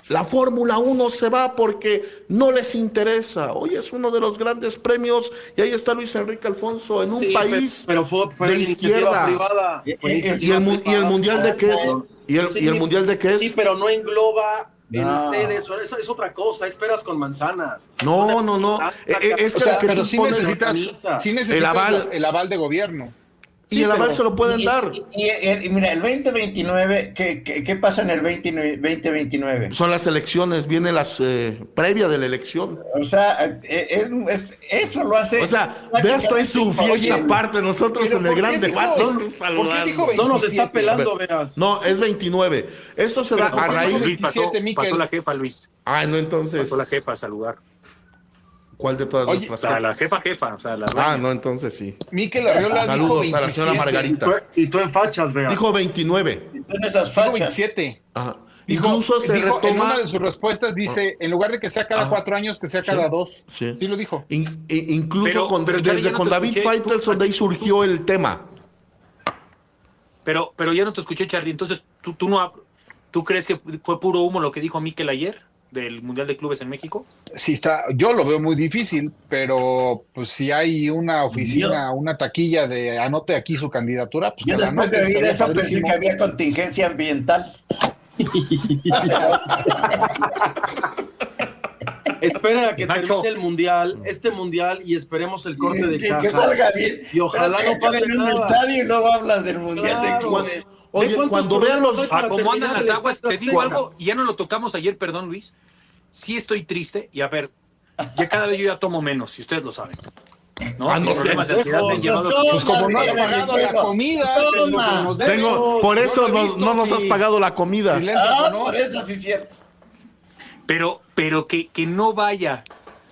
La Fórmula uno se va porque no les interesa. Hoy es uno de los grandes premios y ahí está Luis Enrique Alfonso en un Sí, país pero, pero fue, fue de izquierda. Privada. Fue ¿Y, y, el, mu- ¿Y el mundial de qué es? ¿Y el, Sí, y el mundial de qué es? Sí, pero no engloba el No. sedes, eso es, es otra cosa, es peras con manzanas. No, no, no. Eh, eh, es O que, sea, el que pero tú sí pones necesitas, sí necesitas el aval. el aval de gobierno. Y Sí, el aval pero- se lo pueden Y- dar. Y, y el- y mira, el veinte veintinueve, ¿qué, qué, qué pasa en el veinte veintinueve? Son las elecciones, viene las eh, previa de la elección. O sea, eh, es- es- eso lo hace. O sea, veas trae su fiesta aparte, nosotros pero en el ¿por gran qué dijo- debate. por tú qué saludando. dijo No nos está veintisiete? pelando, veas. No, es veintinueve. Esto se da Pero a ¿por qué raíz. dijo Luis pasó, veintisiete, Miquel? pasó la jefa, Luis. Ah, no, entonces. Pasó la jefa a saludar. ¿Cuál de todas Oye, O nuestras sea, la jefas? jefa, jefa. O sea, la Ah, dueña. no, entonces sí. Miquel Arriola Saludos dijo a la señora veintisiete. Margarita. Y tú, y tú en fachas, veas. Dijo veintinueve. Y tú en esas Dijo fachas. veintisiete. Ajá. Dijo, Incluso se dijo, en una retoma. de sus respuestas dice, en lugar de que sea cada Ah. cuatro años, que sea Sí. cada dos. Sí. Sí lo dijo. In- in- incluso Pero- con, pero ya- desde ya no con te David escuché. Faitelson Tú- de ahí surgió el tema. Pero, pero ya no te escuché, Charlie. Entonces, ¿tú, tú, no, ¿tú crees que fue puro humo lo que dijo Miquel ayer del Mundial de Clubes en México? Sí está, yo lo veo muy difícil, pero pues si hay una oficina, una taquilla de anote aquí su candidatura, pues Yo que la después de anote, oír estaría eso pensé padrísimo. que había contingencia ambiental. Espera a que Nacho. termine el mundial, este mundial, y esperemos el corte de que, caja. que salga bien. Y ojalá Pero no pase en un nada. estadio y luego hablas del mundial de Claro. clubes. Oye, ¿De cuántos cuando vean problemas los- hay para A cómo andan terminar las el aguas, Estadio te digo Azteca? algo, y ya no lo tocamos ayer, perdón, Luis. Sí estoy triste, y a ver, ya cada vez yo ya tomo menos, y ustedes lo saben. ¿No? Ah, no Mis sé. problemas de ansiedad me han llevado a- Pues como no has Toma, pagado la Diego, comida, toma. en lo que nos debes, Tengo, por yo eso lo he nos- visto, no nos has sí. pagado la comida. Si le entras Ah, o no. por eso sí es cierto. Pero, pero que, que no vaya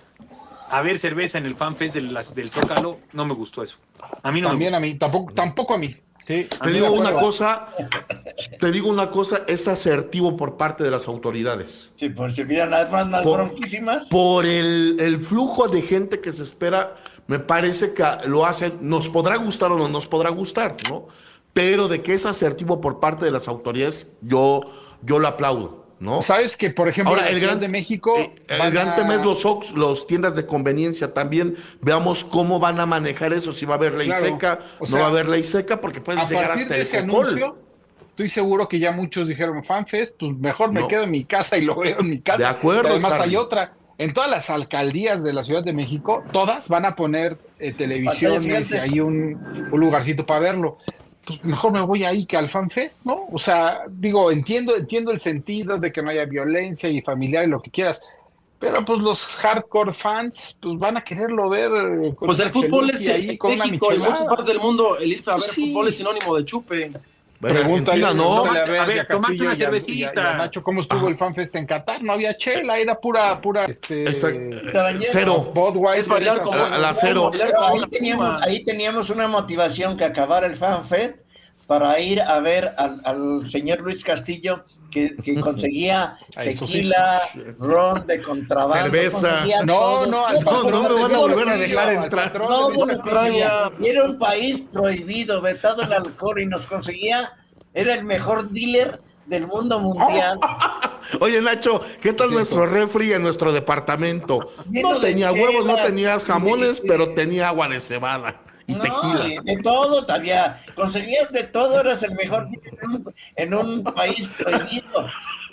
a ver cerveza en el FanFest del, las- del Zócalo, no me gustó eso. A mí no También me a gustó. mí, tampoco, tampoco a mí. Sí, Te estoy digo de una acuerdo. cosa, te digo una cosa, es asertivo por parte de las autoridades. Sí, por si miran las más, más Por- bronquísimas. Por el, el flujo de gente que se espera, me parece que lo hacen, nos podrá gustar o no nos podrá gustar, ¿no? Pero de que es asertivo por parte de las autoridades, yo, yo lo aplaudo, ¿no? Sabes que, por ejemplo, Ahora, en la el Ciudad gran- de México. Eh, el van gran a- tema es los Ox, los tiendas de conveniencia también. Veamos cómo van a manejar eso, si va a haber ley Claro. seca, O no sea, va a haber ley seca, porque puedes A llegar partir hasta de el ese Ecol. anuncio, estoy seguro que ya muchos dijeron FanFest, pues mejor me No. quedo en mi casa y lo veo en mi casa. De acuerdo, Y además Charlie. hay otra. En todas las alcaldías de la Ciudad de México, todas van a poner eh, televisiones y gigantes. hay un, un lugarcito para verlo. Pues mejor me voy ahí que al FanFest, ¿no? O sea, digo, entiendo, entiendo el sentido de que no haya violencia y familiar y lo que quieras, pero pues los hardcore fans pues van a quererlo ver. eh, con Pues el una fútbol es cheluqui ahí, en con una México, en muchas michelada. partes del mundo, el ir a ver Pues sí. fútbol es sinónimo de chupe. Bueno, Pregúntale, Argentina no. pregúntale A ver, y a tomate Castillo una y a- cervecita. y a- y a Nacho, ¿cómo estuvo el FanFest en Qatar? No había chela, era pura, pura, este... Esa- cero. Budweiser, Es bailar esas- como- A la cero. bailar Pero como ahí una teníamos, puma. ahí teníamos una motivación que acabar el FanFest para ir a ver al, al señor Luis Castillo que, que conseguía Ah, eso sí. tequila, ron de contrabando. Cerveza. conseguía No, todo. no, al No, no me van a todo lo volver a que dejar conseguía. entrar. Todo lo que Extraña. conseguía. Y era un país prohibido, vetado el alcohol y nos conseguía, era el mejor dealer del mundo mundial. Oye, Nacho, ¿qué tal Cierto. nuestro refri en nuestro departamento? Lleno No de tenía huevos, no chelas, tenías y jamones, de- pero tenía agua de cebada y No, tequila. y de todo, todavía conseguías de todo, eras el mejor dealer en un, en un país prohibido.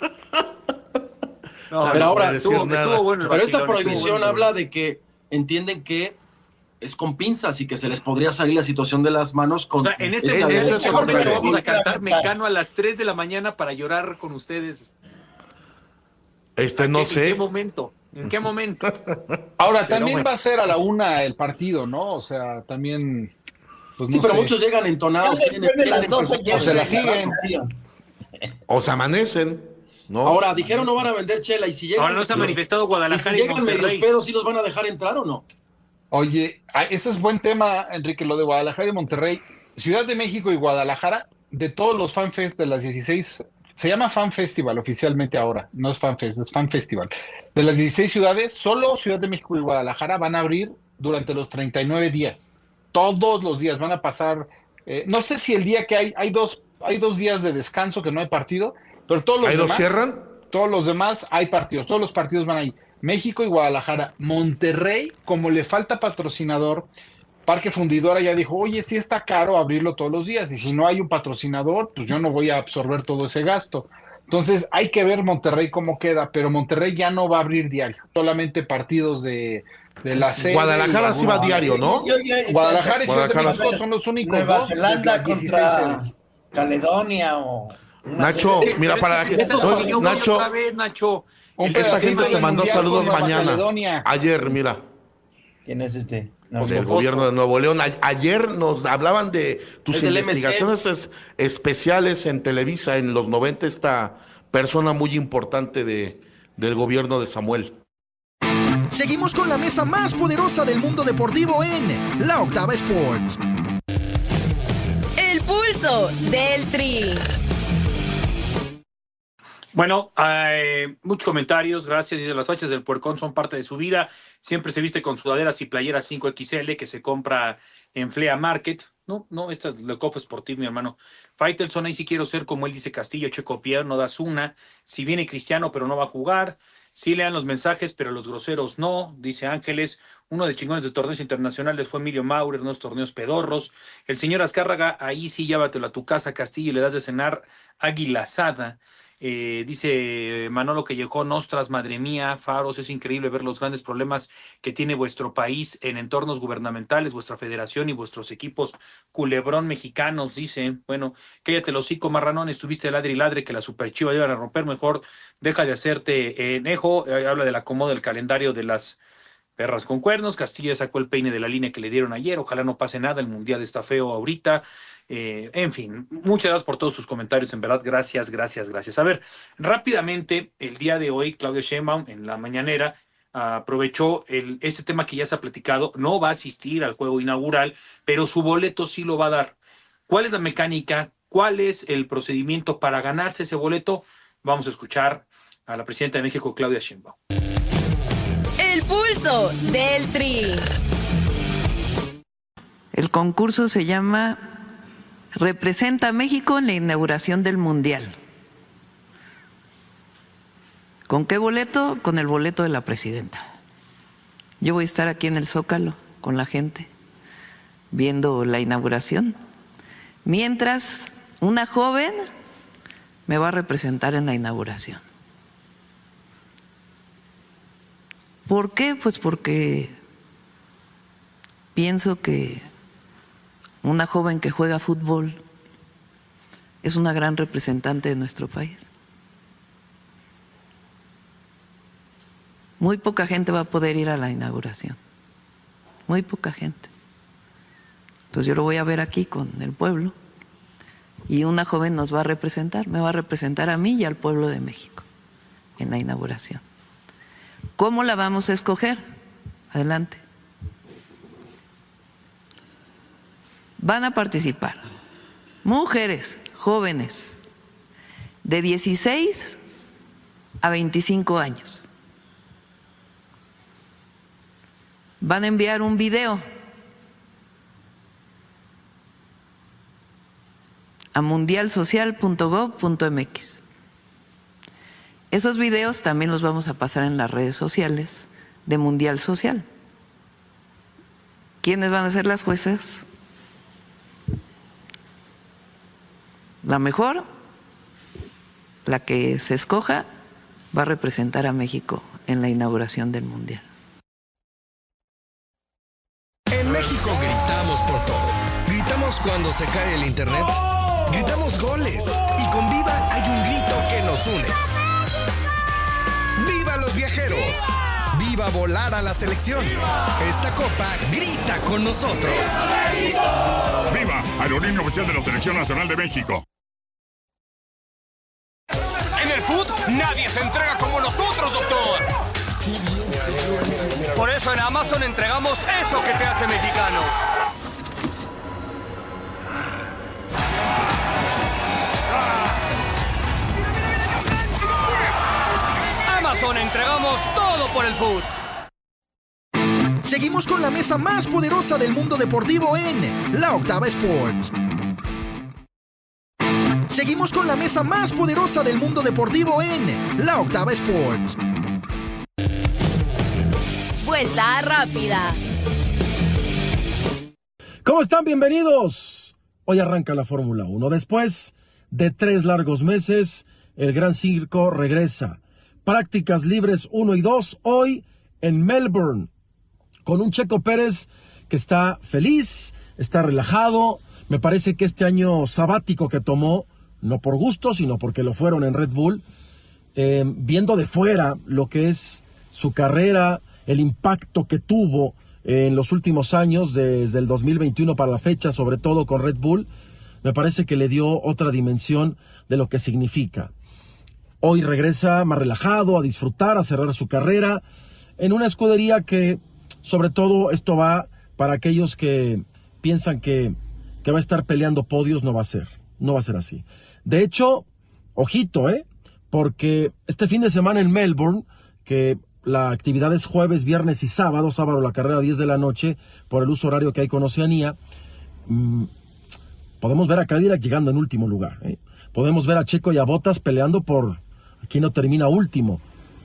No, Pero no, ahora, estuvo, decir nada. estuvo bueno el Pero esta vacilón, estuvo prohibición bueno. habla de que entienden que es con pinzas y que se les podría salir la situación de las manos con... O sea, en este Ese- momento, ese es otro momento tema. vamos a cantar Mecano a las tres de la mañana para llorar con ustedes. Este, no ¿En qué sé. momento? ¿En qué momento? Ahora, Pero también bueno. va a ser a la una el partido, ¿no? O sea, también... Pues Sí, no pero sé. muchos llegan entonados. Ya quieren- después de quieren las doce empezar. ya se la es siguen. radio. O se amanecen, ¿no? Ahora, dijeron no van a vender chela y si llegan... Ahora no se ha manifestado y si Guadalajara y llegan medios Monterrey. pedos, ¿sí los van a dejar entrar o no? Oye, ah, ese es buen tema, Enrique, lo de Guadalajara y Monterrey. Ciudad de México y Guadalajara, de todos los FanFest de las dieciséis, se llama Fan Festival oficialmente ahora, no es FanFest, es Fan Festival. De las dieciséis ciudades, solo Ciudad de México y Guadalajara van a abrir durante los treinta y nueve días. Todos los días van a pasar, eh, no sé si el día que hay, hay dos, hay dos días de descanso que no hay partido, pero todos los ¿Ahí los demás, cierran? Todos los demás hay partidos, todos los partidos van ahí. México y Guadalajara. Monterrey, como le falta patrocinador, Parque Fundidora ya dijo, oye, sí está caro abrirlo todos los días, y si no hay un patrocinador, pues yo no voy a absorber todo ese gasto. Entonces hay que ver Monterrey cómo queda, pero Monterrey ya no va a abrir diario, solamente partidos de, de la serie. Guadalajara sí va diario, ¿no? Yo, yo, yo, Guadalajara y Ciudad de México son los únicos. Nueva ¿no? Zelanda contra series. Caledonia o... Nacho, mira, para la gente, Nacho, otra vez, Nacho. esta gente te mandó saludos mañana. Caledonia. Ayer, mira. ¿Quién es este? No, Pues el gobierno de Nuevo León. A- ayer nos hablaban de tus Es del M C. investigaciones es- especiales en Televisa en los noventa, esta persona muy importante de, del gobierno de Samuel. Seguimos con la mesa más poderosa del mundo deportivo en La Octava Sports. El pulso del Tri. Bueno, eh, muchos comentarios, gracias. Dice, las fachas del puercón son parte de su vida. Siempre se viste con sudaderas y playeras cinco equis ele que se compra en Flea Market. No, no, esta es Le Coff Sportif, mi hermano. Faitelson, ahí sí quiero ser como él dice Castillo, Checo Pierre, no das una. Si viene Cristiano, pero no va a jugar. Sí lean los mensajes, pero los groseros no, dice Ángeles. Uno de chingones de torneos internacionales fue Emilio Maurer, unos torneos pedorros. El señor Azcárraga, ahí sí llévatelo a tu casa, Castillo, y le das de cenar águila asada. Eh, dice Manolo que llegó Nostras, madre mía, Faros, es increíble ver los grandes problemas que tiene vuestro país en entornos gubernamentales, vuestra federación y vuestros equipos culebrón mexicanos, dice. Bueno, cállate el hocico, marranón, estuviste ladre y ladre que la superchiva iban a romper, mejor deja de hacerte enejo. Eh, habla del acomodo del calendario de las perras con cuernos. Castillo sacó el peine de la línea que le dieron ayer, ojalá no pase nada, el mundial está feo ahorita. Eh, en fin, muchas gracias por todos sus comentarios, en verdad, gracias, gracias, gracias. A ver, rápidamente, el día de hoy, Claudia Sheinbaum, en la mañanera, aprovechó el, este tema que ya se ha platicado, no va a asistir al juego inaugural, pero su boleto sí lo va a dar. ¿Cuál es la mecánica? ¿Cuál es el procedimiento para ganarse ese boleto? Vamos a escuchar a la presidenta de México, Claudia Sheinbaum. El pulso del Tri. El concurso se llama Representa a México en la inauguración del Mundial. ¿Con qué boleto? Con el boleto de la presidenta. Yo voy a estar aquí en el Zócalo con la gente viendo la inauguración, mientras una joven me va a representar en la inauguración. ¿Por qué? Pues porque pienso que una joven que juega fútbol es una gran representante de nuestro país. Muy poca gente va a poder ir a la inauguración, muy poca gente. Entonces yo lo voy a ver aquí con el pueblo y una joven nos va a representar, me va a representar a mí y al pueblo de México en la inauguración. ¿Cómo la vamos a escoger? Adelante. Van a participar mujeres jóvenes de dieciséis a veinticinco años. Van a enviar un video a mundial social punto gob punto eme equis. Esos videos también los vamos a pasar en las redes sociales de Mundial Social. ¿Quiénes van a ser las jueces? La mejor, la que se escoja, va a representar a México en la inauguración del Mundial. En México gritamos por todo. Gritamos cuando se cae el internet. Gritamos goles. Y con Viva hay un grito que nos une. ¡Viva los viajeros! ¡Viva volar a la selección! Esta copa grita con nosotros. ¡Viva! Aerolínea oficial de la Selección Nacional de México. En el fútbol nadie se entrega como nosotros, doctor. Por eso en Amazon entregamos eso que te hace mexicano. Amazon entregamos todo por el fútbol. Seguimos con la mesa más poderosa del mundo deportivo en La Octava Sports. Seguimos con la mesa más poderosa del mundo deportivo en La Octava Sports. Vuelta rápida. ¿Cómo están? Bienvenidos. Hoy arranca la Fórmula uno. Después de tres largos meses, el Gran Circo regresa. Prácticas libres uno y dos hoy en Melbourne, con un Checo Pérez que está feliz, está relajado. Me parece que este año sabático que tomó, no por gusto, sino porque lo fueron en Red Bull, eh, viendo de fuera lo que es su carrera, el impacto que tuvo en los últimos años, desde el dos mil veintiuno para la fecha, sobre todo con Red Bull, me parece que le dio otra dimensión de lo que significa. Hoy regresa más relajado, a disfrutar, a cerrar su carrera, en una escudería que, sobre todo, esto va para aquellos que piensan que, que va a estar peleando podios. No va a ser, no va a ser así. De hecho, ojito, ¿eh? Porque este fin de semana en Melbourne, que la actividad es jueves, viernes y sábado, sábado la carrera a diez de la noche, por el uso horario que hay con Oceanía, mmm, podemos ver a Cadillac llegando en último lugar, ¿eh? Podemos ver a Checo y a Bottas peleando por quién no termina último,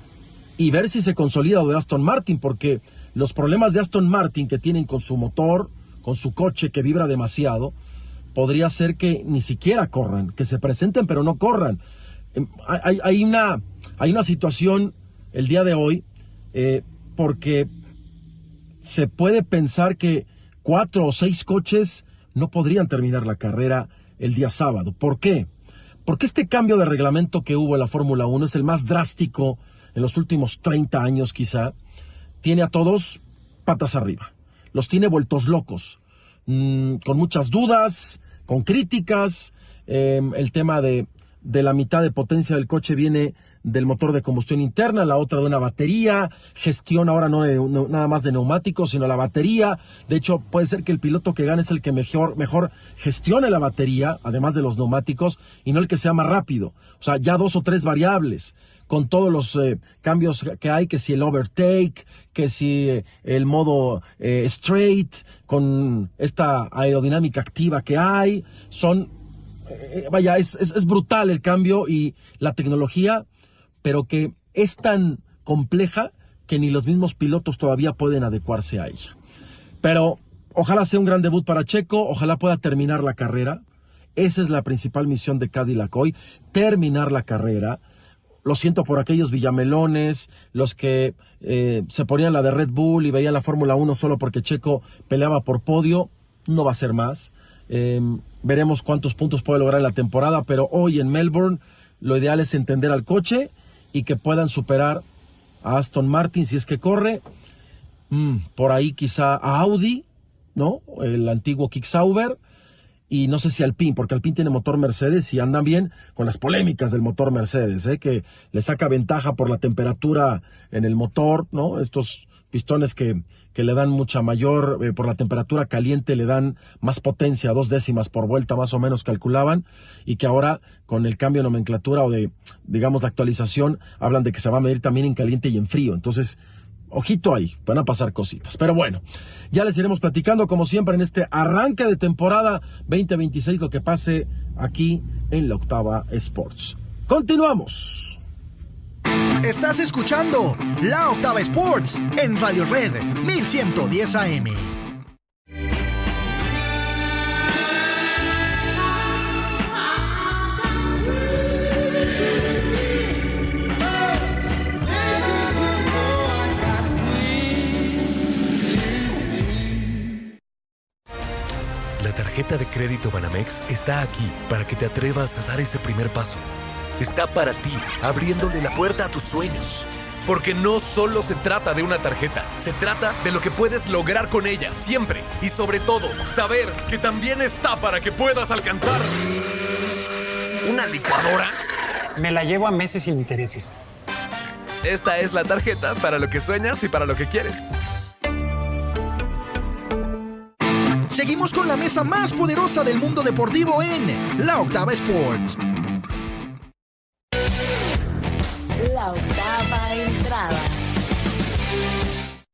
y ver si se consolida lo de Aston Martin, porque los problemas de Aston Martin que tienen con su motor, con su coche que vibra demasiado, podría ser que ni siquiera corran, que se presenten pero no corran. Hay, hay, una, hay una situación el día de hoy, eh, porque se puede pensar que cuatro o seis coches no podrían terminar la carrera el día sábado. ¿Por qué? Porque este cambio de reglamento que hubo en la Fórmula uno es el más drástico en los últimos treinta años quizá. Tiene a todos patas arriba, los tiene vueltos locos, mmm, con muchas dudas, con críticas. Eh, el tema de, de la mitad de potencia del coche viene del motor de combustión interna, la otra de una batería, gestión ahora no, de, no nada más de neumáticos, sino la batería. De hecho, puede ser que el piloto que gane es el que mejor, mejor gestione la batería, además de los neumáticos, y no el que sea más rápido. O sea, ya dos o tres variables, con todos los eh, cambios que hay, que si el overtake, que si eh, el modo eh, straight, con esta aerodinámica activa que hay, son, eh, vaya, es, es, es brutal el cambio y la tecnología, pero que es tan compleja que ni los mismos pilotos todavía pueden adecuarse a ella. Pero ojalá sea un gran debut para Checo, ojalá pueda terminar la carrera. Esa es la principal misión de Cadillac hoy, terminar la carrera. Lo siento por aquellos villamelones, los que eh, se ponían la de Red Bull y veían la Fórmula uno solo porque Checo peleaba por podio. No va a ser más. Eh, veremos cuántos puntos puede lograr en la temporada, pero hoy en Melbourne lo ideal es entender al coche y que puedan superar a Aston Martin si es que corre. Mm, por ahí quizá a Audi, ¿no? El antiguo Kick Sauber. Y no sé si Alpine, porque Alpine tiene motor Mercedes y andan bien con las polémicas del motor Mercedes, ¿eh? Que le saca ventaja por la temperatura en el motor, ¿no? Estos pistones que, que le dan mucha mayor, eh, por la temperatura caliente le dan más potencia, dos décimas por vuelta más o menos calculaban, y que ahora con el cambio de nomenclatura o de, digamos, de actualización, hablan de que se va a medir también en caliente y en frío. Entonces, ojito ahí, van a pasar cositas. Pero bueno, ya les iremos platicando como siempre en este arranque de temporada veinte veintiséis, lo que pase aquí en la Octava Sports. Continuamos. Estás escuchando La Octava Sports en Radio Red mil ciento diez A M. La tarjeta de crédito Banamex está aquí para que te atrevas a dar ese primer paso. Está para ti, abriéndole la puerta a tus sueños. Porque no solo se trata de una tarjeta, se trata de lo que puedes lograr con ella siempre. Y sobre todo, saber que también está para que puedas alcanzar una licuadora. Me la llevo a meses sin intereses. Esta es la tarjeta para lo que sueñas y para lo que quieres. Seguimos con la mesa más poderosa del mundo deportivo en La Octava Sports. La octava entrada.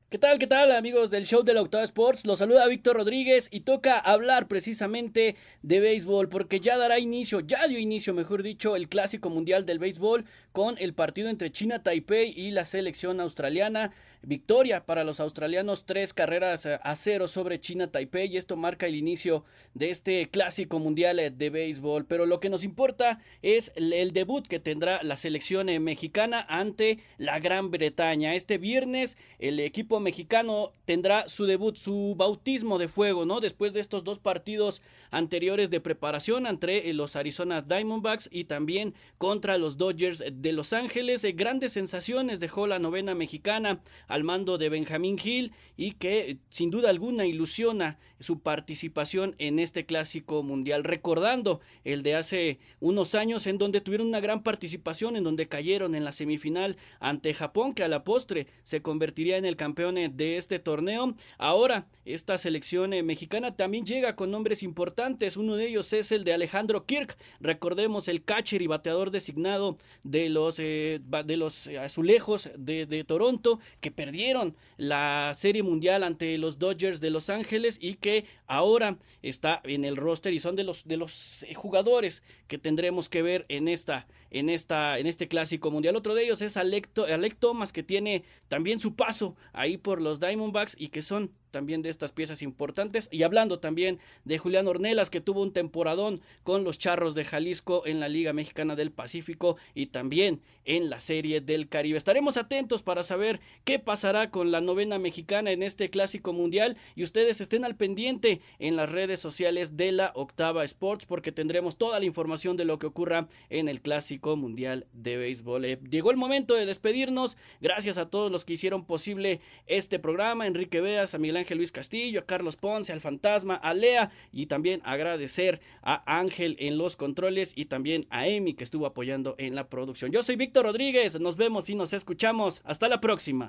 ¿Qué tal, qué tal, amigos del show de la Octava Sports? Los saluda Víctor Rodríguez y toca hablar precisamente de béisbol porque ya dará inicio, ya dio inicio, mejor dicho, el Clásico Mundial del Béisbol con el partido entre China Taipei y la selección australiana. Victoria para los australianos, tres carreras a cero sobre China Taipei, y esto marca el inicio de este Clásico Mundial de Béisbol. Pero lo que nos importa es el debut que tendrá la selección mexicana ante la Gran Bretaña. Este viernes el equipo mexicano tendrá su debut, su bautismo de fuego, ¿no? Después de estos dos partidos anteriores de preparación entre los Arizona Diamondbacks y también contra los Dodgers de Los Ángeles. Eh, grandes sensaciones dejó la novena mexicana al mando de Benjamín Gil, y que sin duda alguna ilusiona su participación en este Clásico Mundial, recordando el de hace unos años en donde tuvieron una gran participación, en donde cayeron en la semifinal ante Japón, que a la postre se convertiría en el campeón de este torneo. Ahora esta selección mexicana también llega con nombres importantes, uno de ellos es el de Alejandro Kirk, recordemos el catcher y bateador designado de los, eh, de los Azulejos de, de Toronto, que perdieron la Serie Mundial ante los Dodgers de Los Ángeles y que ahora está en el roster y son de los, de los jugadores que tendremos que ver en, esta, en, esta, en este Clásico Mundial. Otro de ellos es Alec, Alec Thomas, que tiene también su paso ahí por los Diamondbacks y que son también de estas piezas importantes. Y hablando también de Julián Ornelas, que tuvo un temporadón con los Charros de Jalisco en la Liga Mexicana del Pacífico y también en la Serie del Caribe. Estaremos atentos para saber qué pasará con la novena mexicana en este Clásico Mundial, y ustedes estén al pendiente en las redes sociales de la Octava Sports, porque tendremos toda la información de lo que ocurra en el Clásico Mundial de Béisbol. Eh, llegó el momento de despedirnos. Gracias a todos los que hicieron posible este programa: Enrique Beas, a Miguel Ángel Luis Castillo, a Carlos Ponce, al Fantasma, a Lea, y también agradecer a Ángel en los controles y también a Emi, que estuvo apoyando en la producción. Yo soy Víctor Rodríguez, nos vemos y nos escuchamos. Hasta la próxima.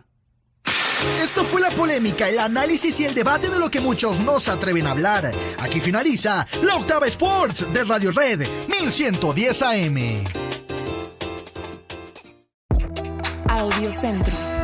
Esto fue la polémica, el análisis y el debate de lo que muchos no se atreven a hablar. Aquí finaliza la Octava Sports de Radio Red mil ciento diez A M. Audio Centro.